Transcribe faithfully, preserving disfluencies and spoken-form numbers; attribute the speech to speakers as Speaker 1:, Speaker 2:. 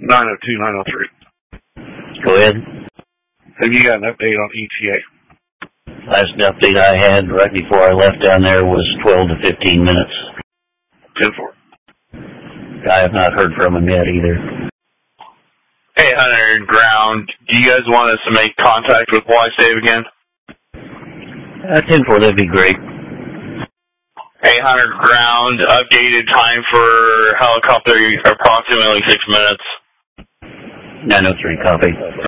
Speaker 1: nine oh two, nine oh three.
Speaker 2: Go ahead.
Speaker 1: Have you got an update on E T A?
Speaker 2: Last update I had right before I left down there was twelve to fifteen minutes.
Speaker 1: ten four.
Speaker 2: I have not heard from him yet either.
Speaker 3: Hey, Hunter, ground. Do you guys want us to make contact with Y-Save again?
Speaker 2: Uh, ten four, that'd be great.
Speaker 3: Hey, Hunter, ground. Updated time for helicopter, approximately six minutes.
Speaker 2: nine oh three, copy.